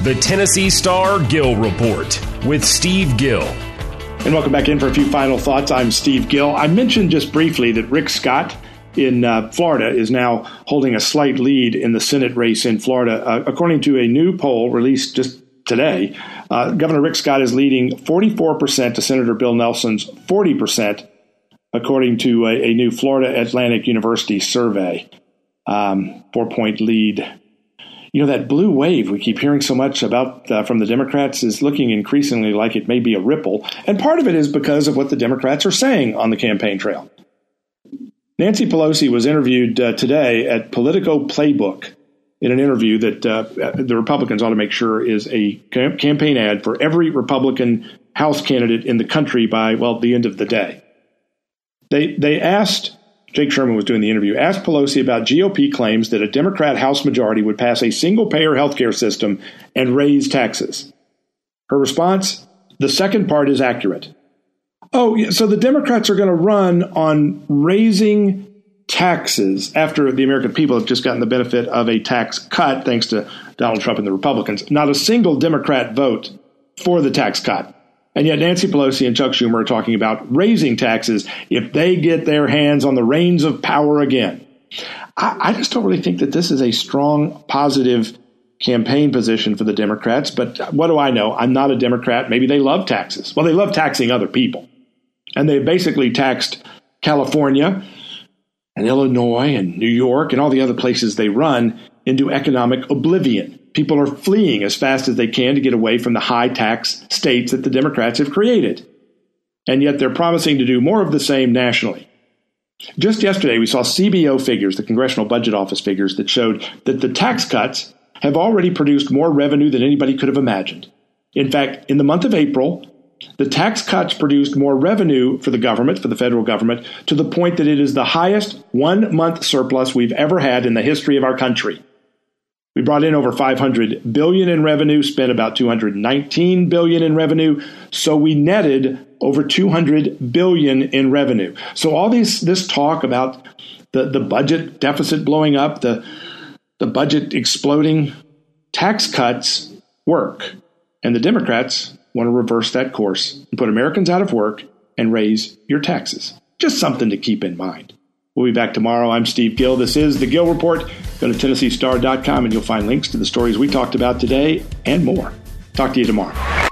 The Tennessee Star Gill Report with Steve Gill. And welcome back in for a few final thoughts. I'm Steve Gill. I mentioned just briefly that Rick Scott in Florida is now holding a slight lead in the Senate race in Florida. According to a new poll released just today, Governor Rick Scott is leading 44% to Senator Bill Nelson's 40%, according to a new Florida Atlantic University survey. 4-point lead. You know, that blue wave we keep hearing so much about from the Democrats is looking increasingly like it may be a ripple. And part of it is because of what the Democrats are saying on the campaign trail. Nancy Pelosi was interviewed today at Politico Playbook in an interview that the Republicans ought to make sure is a campaign ad for every Republican House candidate in the country by, well, the end of the day. They asked, Jake Sherman was doing the interview, asked Pelosi about GOP claims that a Democrat House majority would pass a single-payer health care system and raise taxes. Her response, the second part is accurate. Oh, yeah, so the Democrats are going to run on raising taxes after the American people have just gotten the benefit of a tax cut, thanks to Donald Trump and the Republicans. Not a single Democrat vote for the tax cut. And yet Nancy Pelosi and Chuck Schumer are talking about raising taxes if they get their hands on the reins of power again. I just don't really think that this is a strong, positive campaign position for the Democrats. But what do I know? I'm not a Democrat. Maybe they love taxes. Well, they love taxing other people. And they've basically taxed California and Illinois and New York and all the other places they run into economic oblivion. People are fleeing as fast as they can to get away from the high tax states that the Democrats have created. And yet they're promising to do more of the same nationally. Just yesterday, we saw CBO figures, the Congressional Budget Office figures, that showed that the tax cuts have already produced more revenue than anybody could have imagined. In fact, in the month of April, the tax cuts produced more revenue for the government, for the federal government, to the point that it is the highest one-month surplus we've ever had in the history of our country. We brought in over $500 billion in revenue, spent about $219 billion in revenue, so we netted over $200 billion in revenue. So all this talk about the budget deficit blowing up, the budget exploding, tax cuts work. And the Democrats want to reverse that course and put Americans out of work and raise your taxes. Just something to keep in mind. We'll be back tomorrow. I'm Steve Gill. This is The Gill Report. Go to TennesseeStar.com and you'll find links to the stories we talked about today and more. Talk to you tomorrow.